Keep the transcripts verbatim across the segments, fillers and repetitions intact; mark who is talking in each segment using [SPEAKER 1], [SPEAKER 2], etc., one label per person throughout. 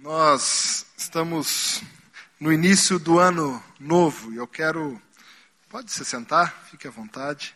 [SPEAKER 1] Nós estamos no início do ano novo e eu quero... Pode se sentar, fique à vontade.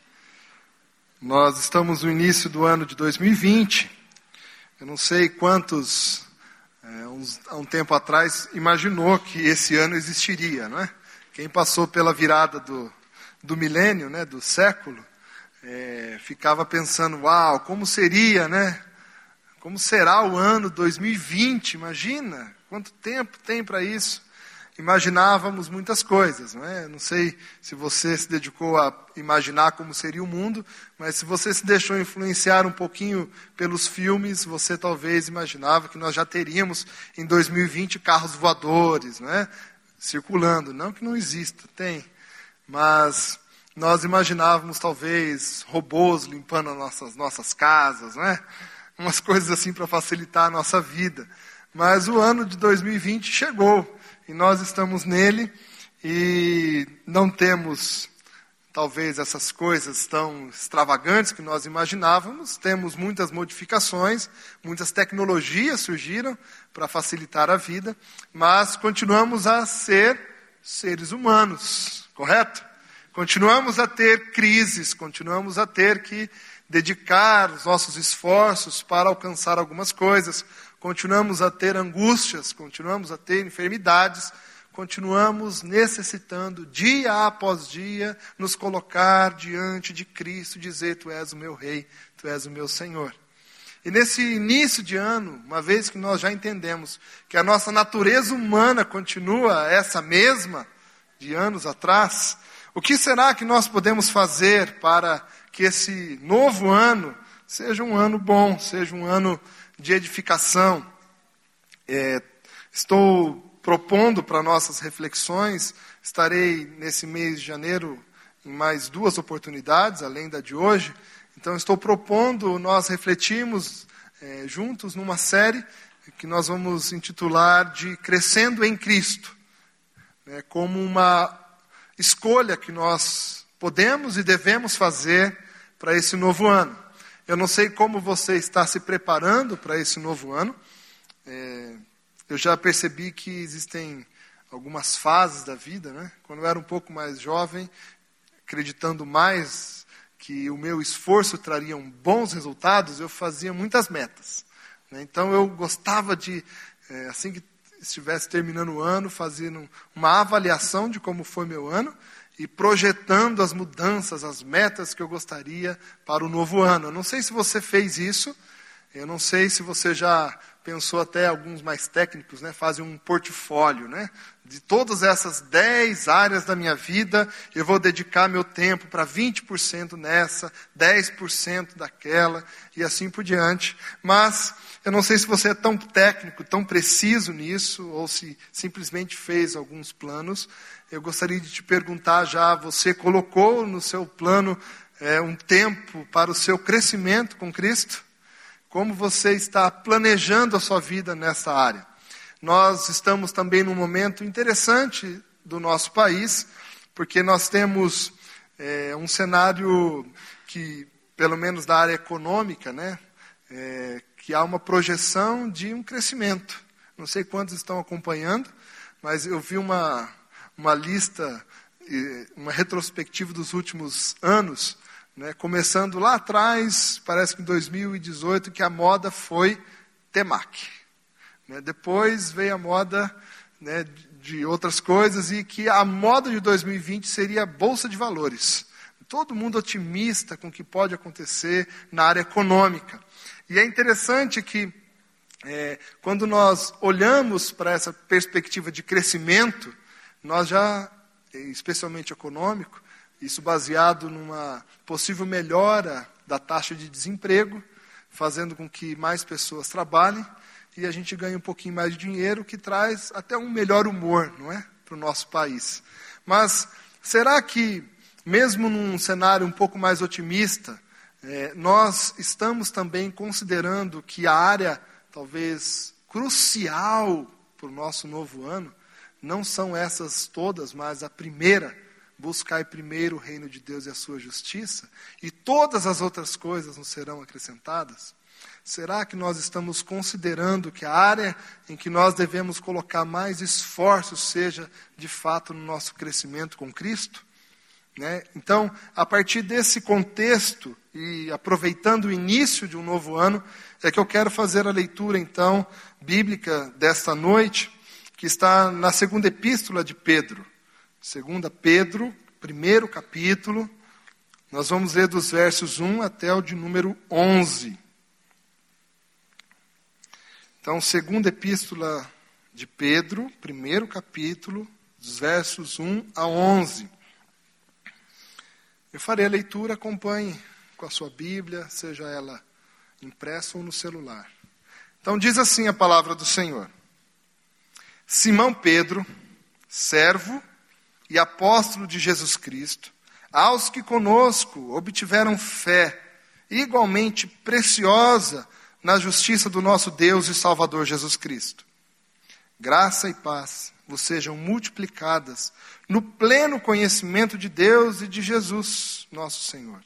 [SPEAKER 1] Nós estamos no início do ano de dois mil e vinte. Eu não sei quantos, é, uns, há um tempo atrás, imaginou que esse ano existiria, não é? Quem passou pela virada do, do milênio, né, do século, é, ficava pensando, uau, como seria, né? Como será o ano dois mil e vinte? Imagina, quanto tempo tem para isso? Imaginávamos muitas coisas, não é? Não sei se você se dedicou a imaginar como seria o mundo, mas se você se deixou influenciar um pouquinho pelos filmes, você talvez imaginava que nós já teríamos em dois mil e vinte carros voadores, não é? Circulando. Não que não exista, tem. Mas nós imaginávamos talvez robôs limpando as nossas, nossas casas, não é? Umas coisas assim para facilitar a nossa vida. Mas o ano de dois mil e vinte chegou e nós estamos nele e não temos talvez essas coisas tão extravagantes que nós imaginávamos. Temos muitas modificações, muitas tecnologias surgiram para facilitar a vida, mas continuamos a ser seres humanos, correto? Continuamos a ter crises, continuamos a ter que dedicar os nossos esforços para alcançar algumas coisas, continuamos a ter angústias, continuamos a ter enfermidades, continuamos necessitando, dia após dia, nos colocar diante de Cristo, dizer, Tu és o meu Rei, Tu és o meu Senhor. E nesse início de ano, uma vez que nós já entendemos que a nossa natureza humana continua essa mesma de anos atrás, o que será que nós podemos fazer para que esse novo ano seja um ano bom, seja um ano de edificação? É, estou propondo para nossas reflexões, estarei nesse mês de janeiro em mais duas oportunidades, além da de hoje. Então estou propondo nós refletirmos é, juntos numa série que nós vamos intitular de Crescendo em Cristo, né, como uma escolha que nós podemos e devemos fazer para esse novo ano. Eu não sei como você está se preparando para esse novo ano. É, eu já percebi que existem algumas fases da vida, né? Quando eu era um pouco mais jovem, acreditando mais que o meu esforço traria bons resultados, eu fazia muitas metas, né? Então eu gostava de, é, assim que estivesse terminando o ano, fazer uma avaliação de como foi meu ano e projetando as mudanças, as metas que eu gostaria para o novo ano. Eu não sei se você fez isso, eu não sei se você já pensou, até alguns mais técnicos, né, fazem um portfólio, né, de todas essas dez áreas da minha vida, eu vou dedicar meu tempo para vinte por cento nessa, dez por cento daquela, e assim por diante. Mas eu não sei se você é tão técnico, tão preciso nisso, ou se simplesmente fez alguns planos. Eu gostaria de te perguntar já, você colocou no seu plano é, um tempo para o seu crescimento com Cristo? Como você está planejando a sua vida nessa área? Nós estamos também num momento interessante do nosso país, porque nós temos é, um cenário que, pelo menos da área econômica, né, é, que há uma projeção de um crescimento. Não sei quantos estão acompanhando, mas eu vi uma, uma lista, uma retrospectiva dos últimos anos, né, começando lá atrás, parece que em dois mil e dezoito, que a moda foi Temac. Né, depois veio a moda, né, de outras coisas, e que a moda de dois mil e vinte seria a Bolsa de Valores. Todo mundo otimista com o que pode acontecer na área econômica. E é interessante que, é, quando nós olhamos para essa perspectiva de crescimento, nós já, especialmente econômico, isso baseado numa possível melhora da taxa de desemprego, fazendo com que mais pessoas trabalhem e a gente ganhe um pouquinho mais de dinheiro, que traz até um melhor humor, não é, para o nosso país. Mas será que, mesmo num cenário um pouco mais otimista, é, nós estamos também considerando que a área, talvez, crucial para o nosso novo ano, não são essas todas, mas a primeira, buscai primeiro o reino de Deus e a sua justiça, e todas as outras coisas nos serão acrescentadas? Será que nós estamos considerando que a área em que nós devemos colocar mais esforço seja, de fato, no nosso crescimento com Cristo? Né? Então, a partir desse contexto, e aproveitando o início de um novo ano, é que eu quero fazer a leitura, então, bíblica desta noite, que está na segunda epístola de Pedro. Segunda Pedro, primeiro capítulo, nós vamos ler dos versos um até o de número onze. Então, segunda epístola de Pedro, primeiro capítulo, dos versos um a onze. Eu farei a leitura, acompanhe com a sua Bíblia, seja ela impressa ou no celular. Então, diz assim a palavra do Senhor. Simão Pedro, servo e apóstolo de Jesus Cristo, aos que conosco obtiveram fé igualmente preciosa na justiça do nosso Deus e Salvador Jesus Cristo. Graça e paz vos sejam multiplicadas no pleno conhecimento de Deus e de Jesus, nosso Senhor.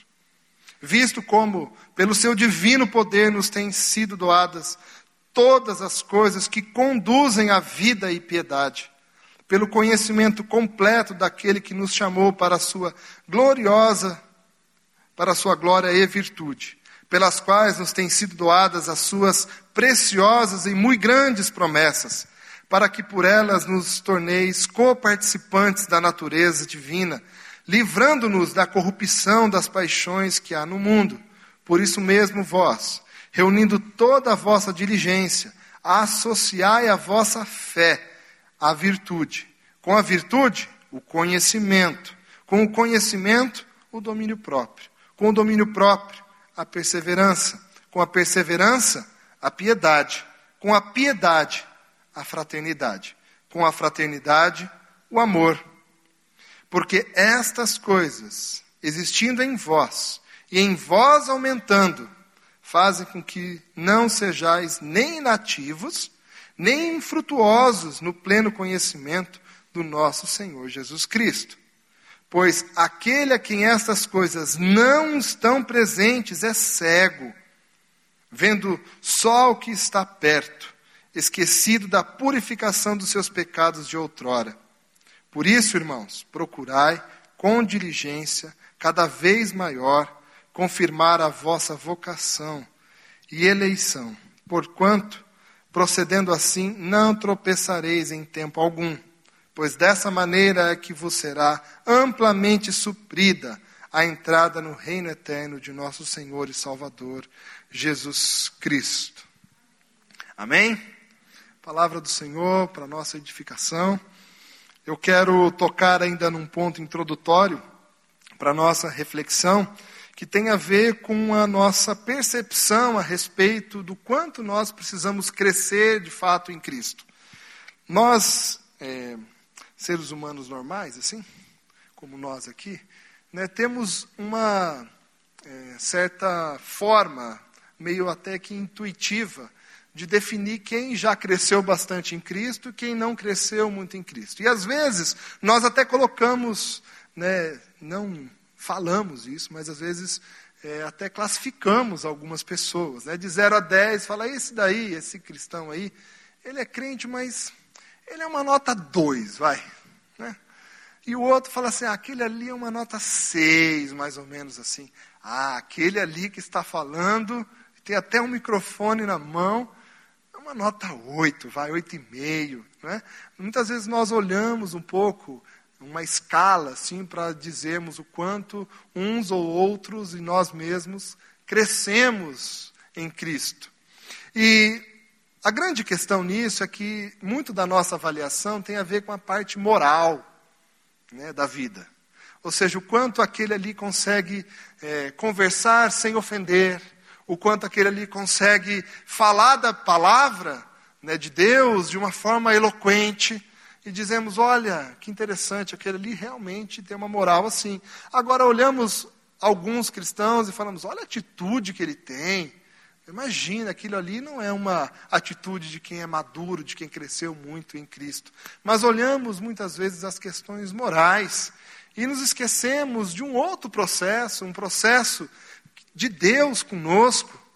[SPEAKER 1] Visto como, pelo seu divino poder, nos têm sido doadas todas as coisas que conduzem à vida e piedade, pelo conhecimento completo daquele que nos chamou para a sua gloriosa, para a sua glória e virtude, pelas quais nos têm sido doadas as suas preciosas e muito grandes promessas, para que por elas nos torneis coparticipantes da natureza divina, livrando-nos da corrupção das paixões que há no mundo. Por isso mesmo vós, reunindo toda a vossa diligência, associai a vossa fé à virtude. Com a virtude, o conhecimento. Com o conhecimento, o domínio próprio. Com o domínio próprio, a perseverança. Com a perseverança, a piedade. Com a piedade, a fraternidade. Com a fraternidade, o amor. Porque estas coisas, existindo em vós, e em vós aumentando, fazem com que não sejais nem inativos, nem infrutuosos no pleno conhecimento do nosso Senhor Jesus Cristo. Pois aquele a quem estas coisas não estão presentes é cego, vendo só o que está perto, esquecido da purificação dos seus pecados de outrora. Por isso, irmãos, procurai com diligência, cada vez maior, confirmar a vossa vocação e eleição, porquanto, procedendo assim, não tropeçareis em tempo algum, pois dessa maneira é que vos será amplamente suprida a entrada no reino eterno de nosso Senhor e Salvador, Jesus Cristo. Amém? Palavra do Senhor para nossa edificação. Eu quero tocar ainda num ponto introdutório para nossa reflexão, que tem a ver com a nossa percepção a respeito do quanto nós precisamos crescer de fato em Cristo. Nós, é, seres humanos normais, assim, como nós aqui, né, temos uma é, certa forma, meio até que intuitiva, de definir quem já cresceu bastante em Cristo e quem não cresceu muito em Cristo. E às vezes nós até colocamos, né, não falamos isso, mas às vezes é, até classificamos algumas pessoas, né, de zero a dez, fala, esse daí, esse cristão aí, ele é crente, mas ele é uma nota dois, vai. Né? E o outro fala assim, ah, aquele ali é uma nota seis, mais ou menos assim. Ah, aquele ali que está falando, tem até um microfone na mão, uma nota oito, vai, oito e meio. Né? Muitas vezes nós olhamos um pouco, uma escala, assim, para dizermos o quanto uns ou outros e nós mesmos crescemos em Cristo. E a grande questão nisso é que muito da nossa avaliação tem a ver com a parte moral, né, da vida. Ou seja, o quanto aquele ali consegue é, conversar sem ofender, o quanto aquele ali consegue falar da palavra, né, de Deus de uma forma eloquente, e dizemos, olha, que interessante, aquele ali realmente tem uma moral assim. Agora olhamos alguns cristãos e falamos, olha a atitude que ele tem. Imagina, aquilo ali não é uma atitude de quem é maduro, de quem cresceu muito em Cristo. Mas olhamos muitas vezes as questões morais e nos esquecemos de um outro processo, um processo de Deus conosco,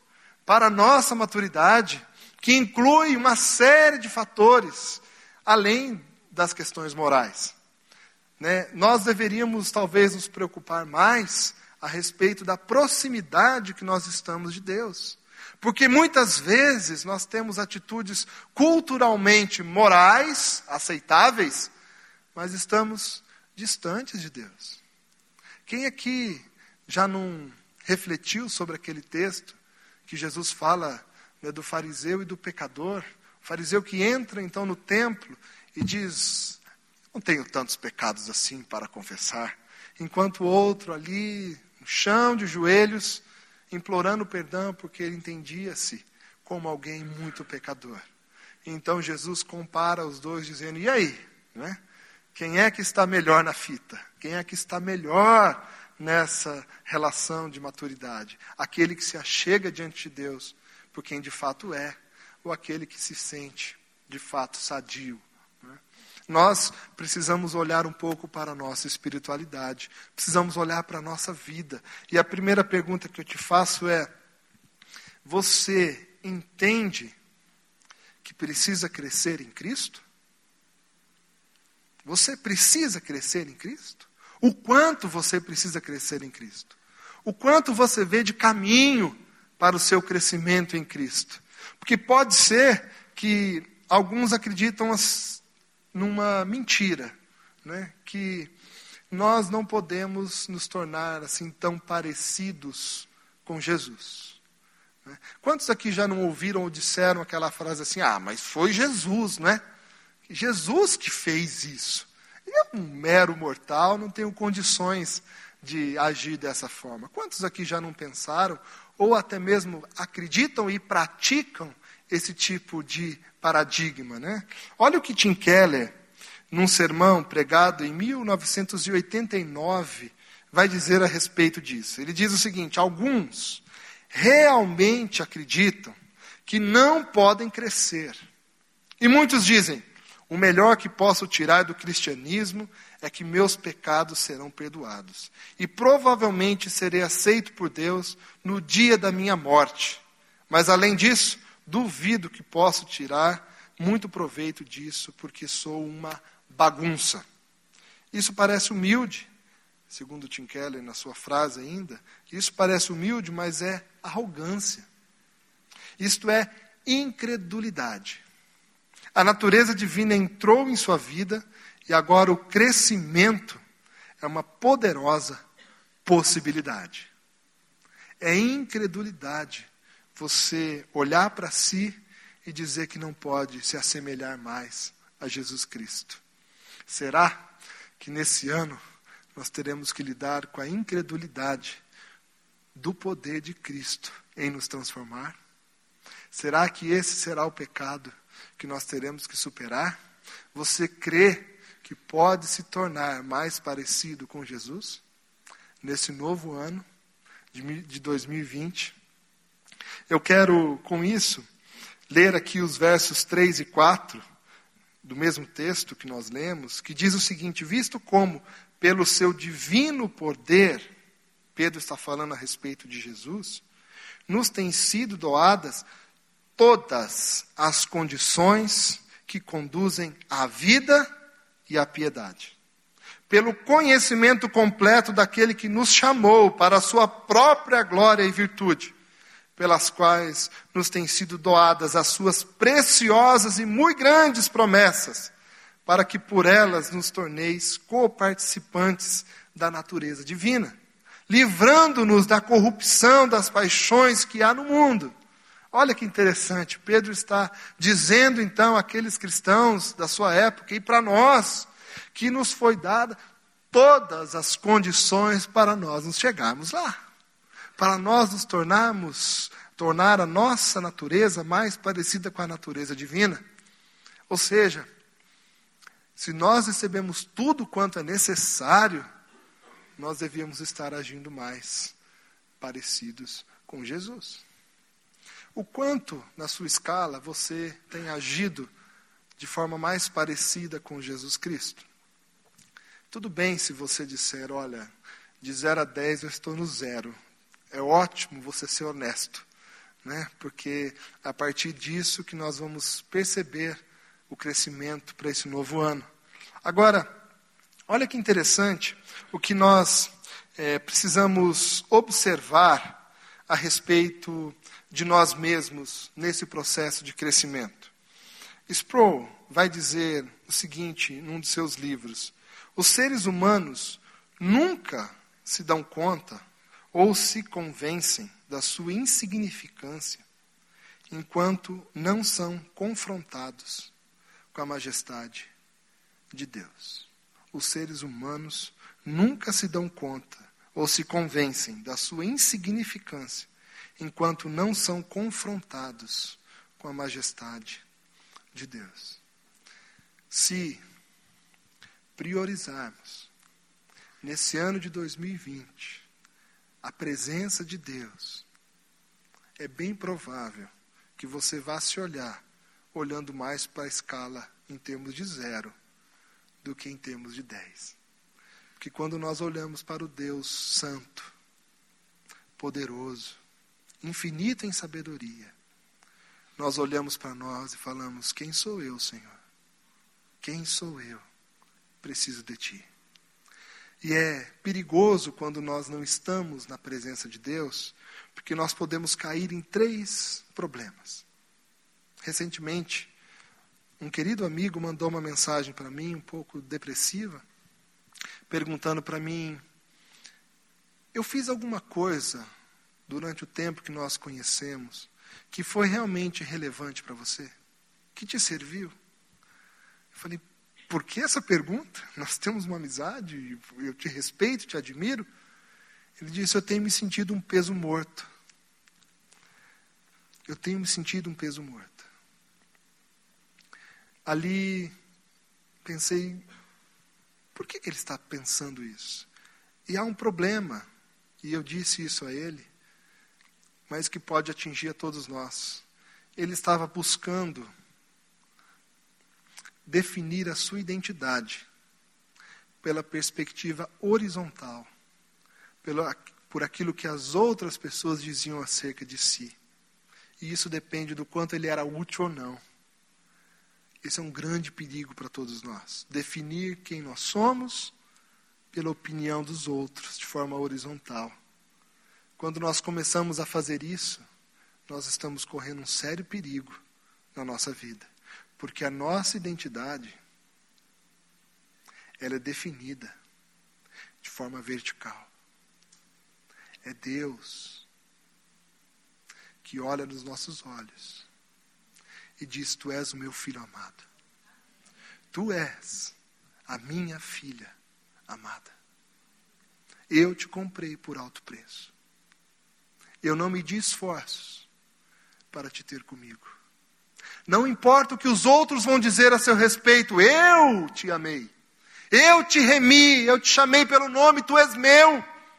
[SPEAKER 1] para a nossa maturidade, que inclui uma série de fatores, além das questões morais. Né? Nós deveríamos talvez nos preocupar mais a respeito da proximidade que nós estamos de Deus. Porque muitas vezes nós temos atitudes culturalmente morais, aceitáveis, mas estamos distantes de Deus. Quem aqui já não refletiu sobre aquele texto que Jesus fala, né, do fariseu e do pecador? O fariseu que entra então no templo e diz: não tenho tantos pecados assim para confessar. Enquanto o outro ali, no chão de joelhos, implorando perdão porque ele entendia-se como alguém muito pecador. Então Jesus compara os dois dizendo: e aí? Né? Quem é que está melhor na fita? Quem é que está melhor nessa relação de maturidade? Aquele que se achega diante de Deus por quem de fato é, ou aquele que se sente de fato sadio? Né? Nós precisamos olhar um pouco para a nossa espiritualidade, precisamos olhar para a nossa vida. E a primeira pergunta que eu te faço é: você entende que precisa crescer em Cristo? Você precisa crescer em Cristo? O quanto você precisa crescer em Cristo? O quanto você vê de caminho para o seu crescimento em Cristo? Porque pode ser que alguns acreditam numa mentira, né? Que nós não podemos nos tornar assim tão parecidos com Jesus. Né? Quantos aqui já não ouviram ou disseram aquela frase assim: ah, mas foi Jesus, não é? Jesus que fez isso. Eu, um mero mortal, não tenho condições de agir dessa forma. Quantos aqui já não pensaram, ou até mesmo acreditam e praticam esse tipo de paradigma, né? Olha o que Tim Keller, num sermão pregado em mil novecentos e oitenta e nove, vai dizer a respeito disso. Ele diz o seguinte: alguns realmente acreditam que não podem crescer. E muitos dizem: o melhor que posso tirar do cristianismo é que meus pecados serão perdoados. E provavelmente serei aceito por Deus no dia da minha morte. Mas além disso, duvido que posso tirar muito proveito disso, porque sou uma bagunça. Isso parece humilde, segundo Tim Keller na sua frase ainda. Isso parece humilde, mas é arrogância. Isto é incredulidade. A natureza divina entrou em sua vida e agora o crescimento é uma poderosa possibilidade. É incredulidade você olhar para si e dizer que não pode se assemelhar mais a Jesus Cristo. Será que nesse ano nós teremos que lidar com a incredulidade do poder de Cristo em nos transformar? Será que esse será o pecado que nós teremos que superar? Você crê que pode se tornar mais parecido com Jesus nesse novo ano de dois mil e vinte? Eu quero, com isso, ler aqui os versos três e quatro do mesmo texto que nós lemos, que diz o seguinte: visto como, pelo seu divino poder, Pedro está falando a respeito de Jesus, nos têm sido doadas todas as condições que conduzem à vida e à piedade. Pelo conhecimento completo daquele que nos chamou para a sua própria glória e virtude, pelas quais nos têm sido doadas as suas preciosas e muito grandes promessas, para que por elas nos torneis coparticipantes da natureza divina, livrando-nos da corrupção das paixões que há no mundo. Olha que interessante, Pedro está dizendo então àqueles cristãos da sua época e para nós, que nos foi dada todas as condições para nós nos chegarmos lá. Para nós nos tornarmos, tornar a nossa natureza mais parecida com a natureza divina. Ou seja, se nós recebemos tudo quanto é necessário, nós devíamos estar agindo mais parecidos com Jesus. O quanto, na sua escala, você tem agido de forma mais parecida com Jesus Cristo? Tudo bem se você disser: olha, de zero a dez eu estou no zero. É ótimo você ser honesto. né? Porque é a partir disso que nós vamos perceber o crescimento para esse novo ano. Agora, olha que interessante o que nós é, precisamos observar a respeito de nós mesmos nesse processo de crescimento. Sproul vai dizer o seguinte num de seus livros: os seres humanos nunca se dão conta ou se convencem da sua insignificância enquanto não são confrontados com a majestade de Deus. Os seres humanos nunca se dão conta ou se convencem da sua insignificância enquanto não são confrontados com a majestade de Deus. Se priorizarmos nesse ano de dois mil e vinte a presença de Deus, é bem provável que você vá se olhar olhando mais para a escala em termos de zero do que em termos de dez. Porque quando nós olhamos para o Deus santo, poderoso, infinito em sabedoria, nós olhamos para nós e falamos: quem sou eu, Senhor? Quem sou eu? Preciso de Ti. E é perigoso quando nós não estamos na presença de Deus, porque nós podemos cair em três problemas. Recentemente, um querido amigo mandou uma mensagem para mim, um pouco depressiva, perguntando para mim: eu fiz alguma coisa durante o tempo que nós conhecemos que foi realmente relevante para você? Que te serviu? Eu falei: por que essa pergunta? Nós temos uma amizade, eu te respeito, te admiro. Ele disse: eu tenho me sentido um peso morto. Eu tenho me sentido um peso morto. Ali, pensei, por que ele está pensando isso? E há um problema, e eu disse isso a ele, mas que pode atingir a todos nós. Ele estava buscando definir a sua identidade pela perspectiva horizontal, pela, por aquilo que as outras pessoas diziam acerca de si. E isso depende do quanto ele era útil ou não. Esse é um grande perigo para todos nós. Definir quem nós somos pela opinião dos outros, de forma horizontal. Quando nós começamos a fazer isso, nós estamos correndo um sério perigo na nossa vida. Porque a nossa identidade, ela é definida de forma vertical. É Deus que olha nos nossos olhos e diz: tu és o meu filho amado. Tu és a minha filha amada. Eu te comprei por alto preço. Eu não medi esforços para te ter comigo. Não importa o que os outros vão dizer a seu respeito, eu te amei. Eu te remi, eu te chamei pelo nome, tu és meu.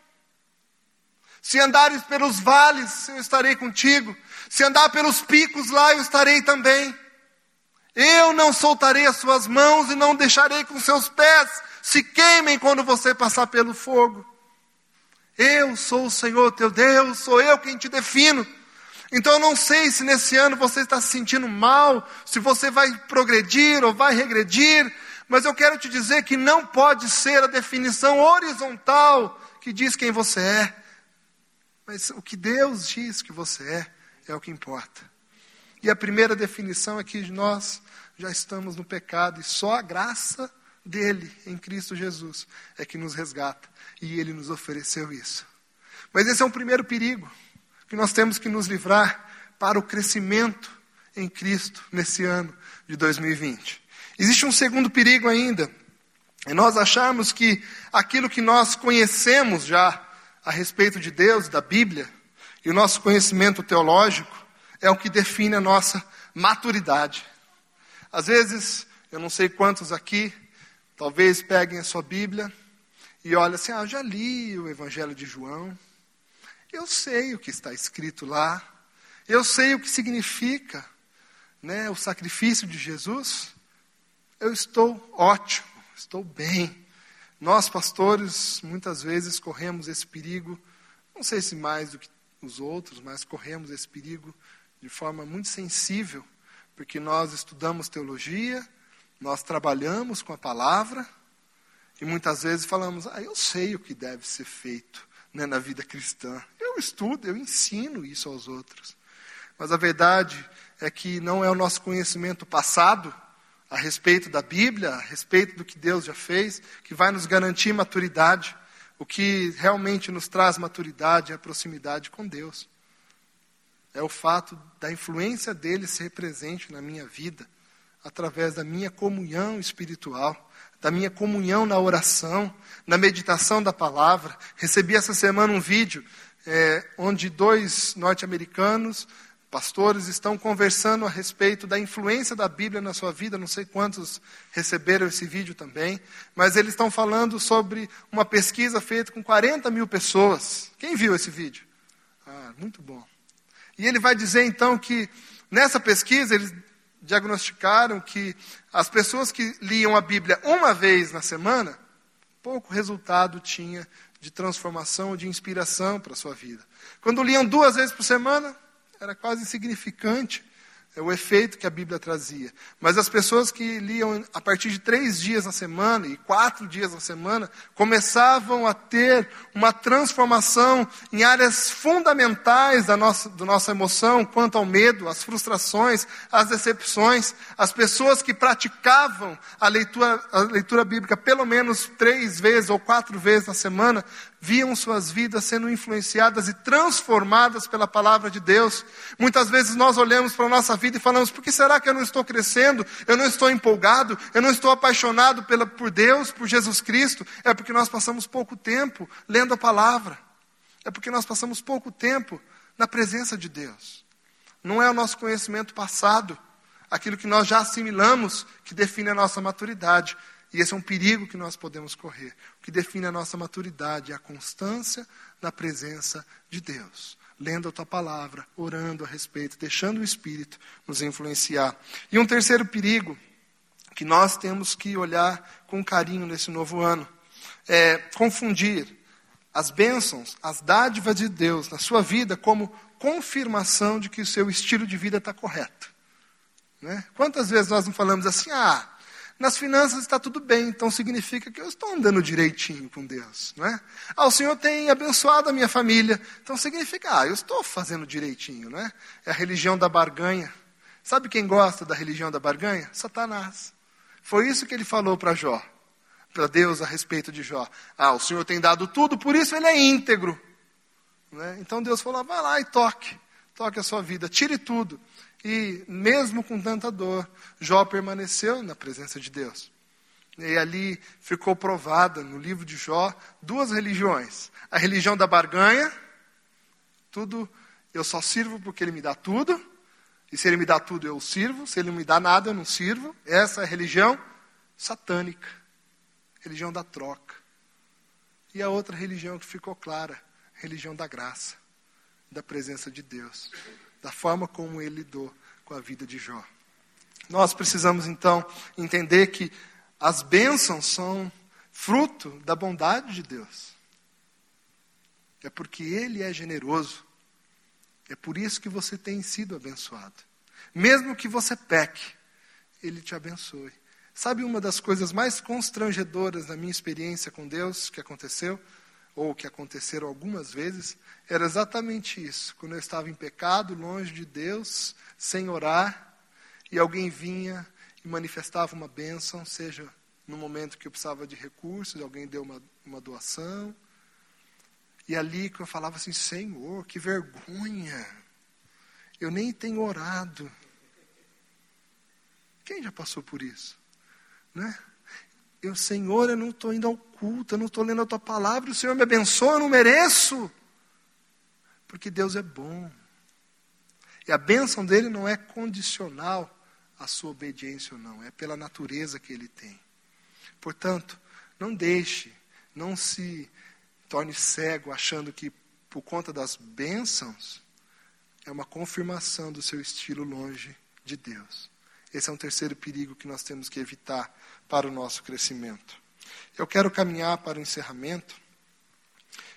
[SPEAKER 1] Se andares pelos vales, eu estarei contigo. Se andar pelos picos lá, eu estarei também. Eu não soltarei as suas mãos e não deixarei que os seus pés se queimem quando você passar pelo fogo. Eu sou o Senhor teu Deus, sou eu quem te defino. Então eu não sei se nesse ano você está se sentindo mal, se você vai progredir ou vai regredir, mas eu quero te dizer que não pode ser a definição horizontal que diz quem você é. Mas o que Deus diz que você é, é o que importa. E a primeira definição é que nós já estamos no pecado e só a graça dele em Cristo Jesus é que nos resgata. E ele nos ofereceu isso. Mas esse é um primeiro perigo que nós temos que nos livrar para o crescimento em Cristo nesse ano de dois mil e vinte. Existe um segundo perigo ainda, é nós acharmos que aquilo que nós conhecemos já a respeito de Deus, da Bíblia, e o nosso conhecimento teológico é o que define a nossa maturidade. Às vezes, eu não sei quantos aqui, talvez peguem a sua Bíblia e olhem assim: ah, eu já li o Evangelho de João, eu sei o que está escrito lá, eu sei o que significa, né, o sacrifício de Jesus, eu estou ótimo, estou bem. Nós, pastores, muitas vezes corremos esse perigo, não sei se mais do que os outros, mas corremos esse perigo de forma muito sensível, porque nós estudamos teologia, nós trabalhamos com a palavra, e muitas vezes falamos, ah, eu sei o que deve ser feito, né, na vida cristã. Eu estudo, eu ensino isso aos outros. Mas a verdade é que não é o nosso conhecimento passado a respeito da Bíblia, a respeito do que Deus já fez, que vai nos garantir maturidade. O que realmente nos traz maturidade é a proximidade com Deus. É o fato da influência dele ser presente na minha vida, através da minha comunhão espiritual, da minha comunhão na oração, na meditação da palavra. Recebi essa semana um vídeo é, onde dois norte-americanos, pastores, estão conversando a respeito da influência da Bíblia na sua vida. Não sei quantos receberam esse vídeo também, mas eles estão falando sobre uma pesquisa feita com quarenta mil pessoas. Quem viu esse vídeo? Ah, muito bom. E ele vai dizer então que nessa pesquisa eles diagnosticaram que as pessoas que liam a Bíblia uma vez na semana, pouco resultado tinha de transformação ou de inspiração para a sua vida. Quando liam duas vezes por semana, era quase insignificante é o efeito que a Bíblia trazia. Mas as pessoas que liam a partir de três dias na semana e quatro dias na semana, começavam a ter uma transformação em áreas fundamentais da nossa, da nossa emoção, quanto ao medo, às frustrações, às decepções. As pessoas que praticavam a leitura, a leitura bíblica pelo menos três vezes ou quatro vezes na semana, viam suas vidas sendo influenciadas e transformadas pela palavra de Deus. Muitas vezes nós olhamos para a nossa vida e falamos, por que será que eu não estou crescendo? Eu não estou empolgado? Eu não estou apaixonado pela, por Deus, por Jesus Cristo? É porque nós passamos pouco tempo lendo a palavra. É porque nós passamos pouco tempo na presença de Deus. Não é o nosso conhecimento passado, aquilo que nós já assimilamos, que define a nossa maturidade. E esse é um perigo que nós podemos correr. O que define a nossa maturidade é a constância na presença de Deus. Lendo a tua palavra, orando a respeito, deixando o Espírito nos influenciar. E um terceiro perigo que nós temos que olhar com carinho nesse novo ano é confundir as bênçãos, as dádivas de Deus na sua vida como confirmação de que o seu estilo de vida está correto. Né? Quantas vezes nós não falamos assim, ah, nas finanças está tudo bem, então significa que eu estou andando direitinho com Deus. Não é? Ah, o Senhor tem abençoado a minha família, então significa, ah, eu estou fazendo direitinho. Não é? É a religião da barganha. Sabe quem gosta da religião da barganha? Satanás. Foi isso que ele falou para Jó, para Deus a respeito de Jó. Ah, o Senhor tem dado tudo, por isso ele é íntegro. Não é? Então Deus falou, vai lá e toque, toque a sua vida, tire tudo. E mesmo com tanta dor, Jó permaneceu na presença de Deus. E ali ficou provada, no livro de Jó, duas religiões. A religião da barganha, tudo, eu só sirvo porque ele me dá tudo. E se ele me dá tudo, eu sirvo. Se ele não me dá nada, eu não sirvo. Essa é a religião satânica. Religião da troca. E a outra religião que ficou clara, religião da graça, da presença de Deus. Da forma como ele lidou com a vida de Jó. Nós precisamos, então, entender que as bênçãos são fruto da bondade de Deus. É porque ele é generoso. É por isso que você tem sido abençoado. Mesmo que você peque, ele te abençoe. Sabe uma das coisas mais constrangedoras na minha experiência com Deus que aconteceu? Ou que aconteceram algumas vezes, era exatamente isso. Quando eu estava em pecado, longe de Deus, sem orar, e alguém vinha e manifestava uma bênção, seja no momento que eu precisava de recursos, alguém deu uma, uma doação. E ali que eu falava assim, Senhor, que vergonha, eu nem tenho orado. Quem já passou por isso? Né? Eu, Senhor, eu não estou indo ao culto, eu não estou lendo a tua palavra, o Senhor me abençoa, eu não mereço. Porque Deus é bom. E a bênção dele não é condicional à sua obediência ou não, é pela natureza que ele tem. Portanto, não deixe, não se torne cego achando que por conta das bênçãos é uma confirmação do seu estilo longe de Deus. Esse é um terceiro perigo que nós temos que evitar para o nosso crescimento. Eu quero caminhar para o encerramento,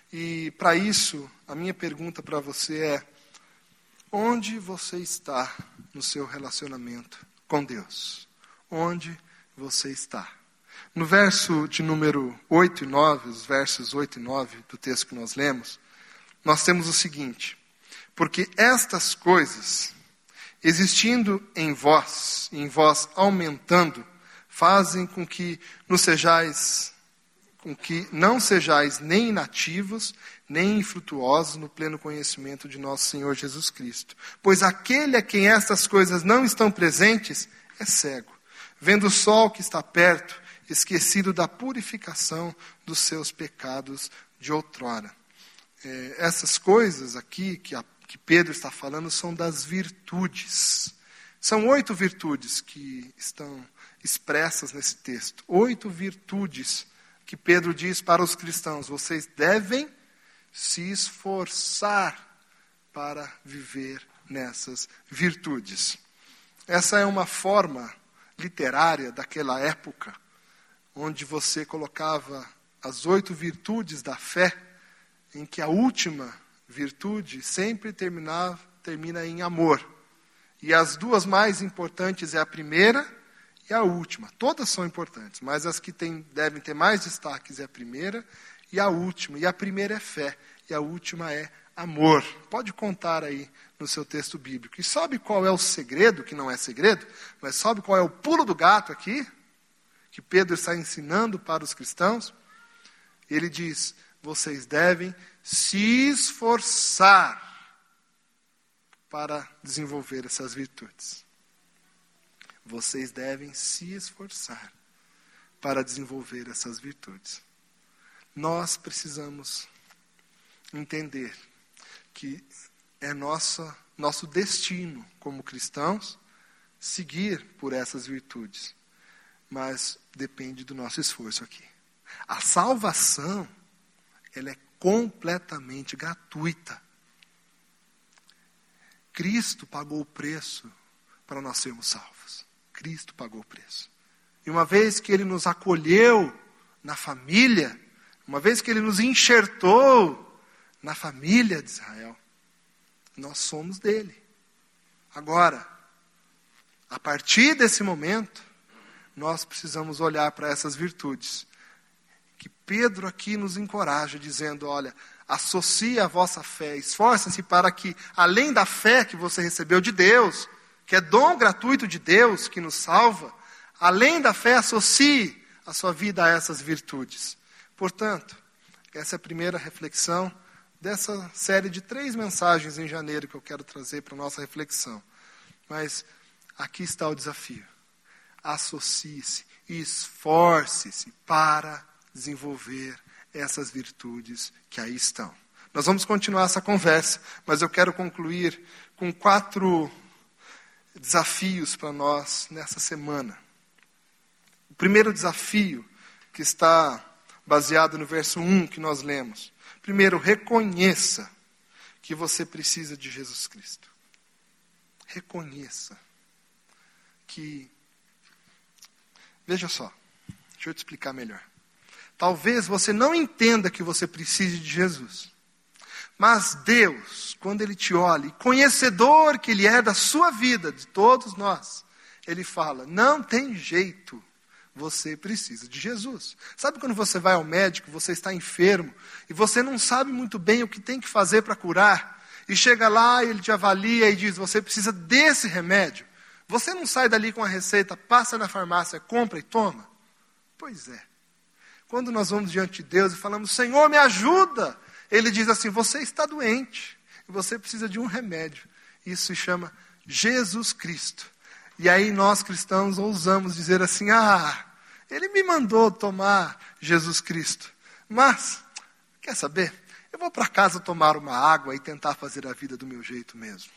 [SPEAKER 1] E para isso, a minha pergunta para você é: onde você está no seu relacionamento com Deus? Onde você está? No verso de número oito e nove, os versos oito e nove do texto que nós lemos, nós temos o seguinte: porque estas coisas, existindo em vós, e em vós aumentando, fazem com que não sejais, com que não sejais nem inativos, nem infrutuosos no pleno conhecimento de nosso Senhor Jesus Cristo. Pois aquele a quem estas coisas não estão presentes é cego, vendo o sol que está perto, esquecido da purificação dos seus pecados de outrora. É, essas coisas aqui que, a, que Pedro está falando são das virtudes. São oito virtudes que estão expressas nesse texto. Oito virtudes que Pedro diz para os cristãos: vocês devem se esforçar para viver nessas virtudes. Essa é uma forma literária daquela época, onde você colocava as oito virtudes da fé, em que a última virtude sempre terminava, termina em amor. E as duas mais importantes é a primeira e a última. Todas são importantes, mas as que tem, devem ter mais destaques é a primeira e a última. E a primeira é fé, e a última é amor. Pode contar aí no seu texto bíblico. E sabe qual é o segredo, que não é segredo, mas sabe qual é o pulo do gato aqui, que Pedro está ensinando para os cristãos? Ele diz: vocês devem se esforçar para desenvolver essas virtudes. Vocês devem se esforçar para desenvolver essas virtudes. Nós precisamos entender que é nossa, nosso destino como cristãos seguir por essas virtudes. Mas depende do nosso esforço aqui. A salvação, ela é completamente gratuita. Cristo pagou o preço para nós sermos salvos. Cristo pagou o preço. E uma vez que Ele nos acolheu na família, uma vez que Ele nos enxertou na família de Israel, nós somos dele. Agora, a partir desse momento, nós precisamos olhar para essas virtudes, que Pedro aqui nos encoraja, dizendo: olha, associe a vossa fé, esforcem-se para que, além da fé que você recebeu de Deus, que é dom gratuito de Deus, que nos salva, além da fé, associe a sua vida a essas virtudes. Portanto, essa é a primeira reflexão dessa série de três mensagens em janeiro que eu quero trazer para a nossa reflexão. Mas aqui está o desafio. Associe-se e esforce-se para desenvolver essas virtudes que aí estão. Nós vamos continuar essa conversa, mas eu quero concluir com quatro desafios para nós nessa semana. O primeiro desafio, que está baseado no verso um que nós lemos. Primeiro, reconheça que você precisa de Jesus Cristo. Reconheça que... Veja só, deixa eu te explicar melhor. Talvez você não entenda que você precise de Jesus. Mas Deus, quando Ele te olha, e conhecedor que Ele é da sua vida, de todos nós, Ele fala: não tem jeito, você precisa de Jesus. Sabe quando você vai ao médico, você está enfermo, e você não sabe muito bem o que tem que fazer para curar, e chega lá, ele te avalia e diz: você precisa desse remédio. Você não sai dali com a receita, passa na farmácia, compra e toma? Pois é. Quando nós vamos diante de Deus e falamos: Senhor, me ajuda, Ele diz assim: você está doente, e você precisa de um remédio. Isso se chama Jesus Cristo. E aí nós cristãos ousamos dizer assim: ah, Ele me mandou tomar Jesus Cristo. Mas, quer saber? Eu vou para casa tomar uma água e tentar fazer a vida do meu jeito mesmo.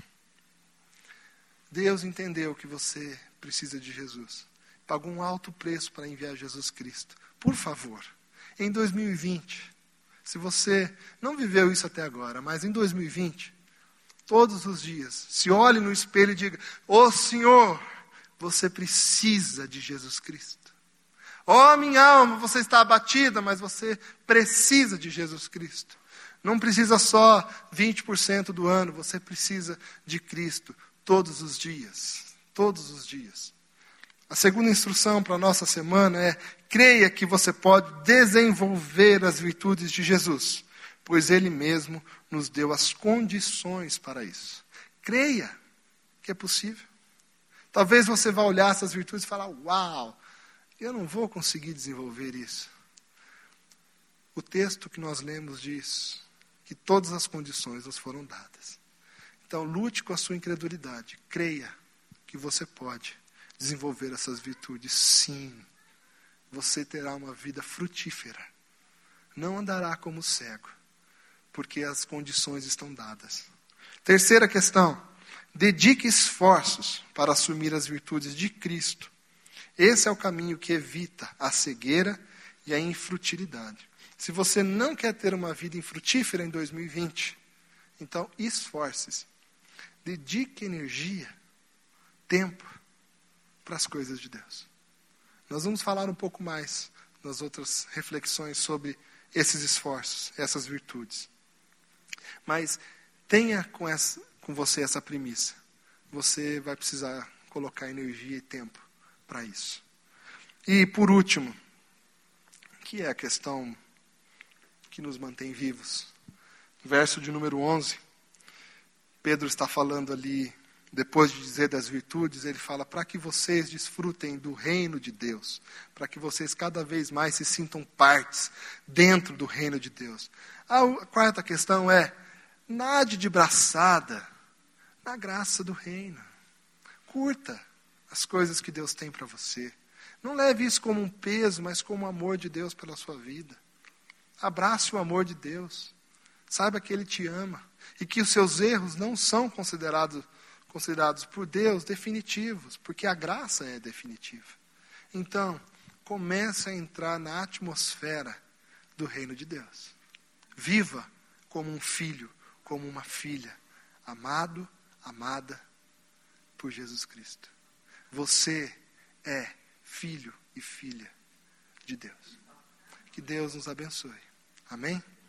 [SPEAKER 1] Deus entendeu que você precisa de Jesus. Pagou um alto preço para enviar Jesus Cristo. Por favor, em dois mil e vinte, se você não viveu isso até agora, mas em dois mil e vinte, todos os dias, se olhe no espelho e diga: ô Senhor, você precisa de Jesus Cristo. Ó minha alma, você está abatida, mas você precisa de Jesus Cristo. Não precisa só vinte por cento do ano, você precisa de Cristo todos os dias. Todos os dias. A segunda instrução para a nossa semana é: creia que você pode desenvolver as virtudes de Jesus, pois Ele mesmo nos deu as condições para isso. Creia que é possível. Talvez você vá olhar essas virtudes e falar: uau, eu não vou conseguir desenvolver isso. O texto que nós lemos diz que todas as condições nos foram dadas. Então, lute com a sua incredulidade. Creia que você pode desenvolver essas virtudes. Sim, você terá uma vida frutífera. Não andará como cego, porque as condições estão dadas. Terceira questão: dedique esforços para assumir as virtudes de Cristo. Esse é o caminho que evita a cegueira e a infrutilidade. Se você não quer ter uma vida infrutífera em dois mil e vinte, então esforce-se. Dedique energia, tempo para as coisas de Deus. Nós vamos falar um pouco mais nas outras reflexões sobre esses esforços, essas virtudes. Mas tenha com, essa, com você essa premissa. Você vai precisar colocar energia e tempo para isso. E por último, que é a questão que nos mantém vivos. Verso de número onze. Pedro está falando ali, depois de dizer das virtudes, ele fala: para que vocês desfrutem do reino de Deus, para que vocês cada vez mais se sintam partes dentro do reino de Deus. A quarta questão é: nade de braçada na graça do reino. Curta as coisas que Deus tem para você. Não leve isso como um peso, mas como o amor de Deus pela sua vida. Abrace o amor de Deus. Saiba que Ele te ama e que os seus erros não são considerados, considerados por Deus definitivos, porque a graça é definitiva. Então, comece a entrar na atmosfera do reino de Deus. Viva como um filho, como uma filha, amado, amada por Jesus Cristo. Você é filho e filha de Deus. Que Deus nos abençoe. Amém?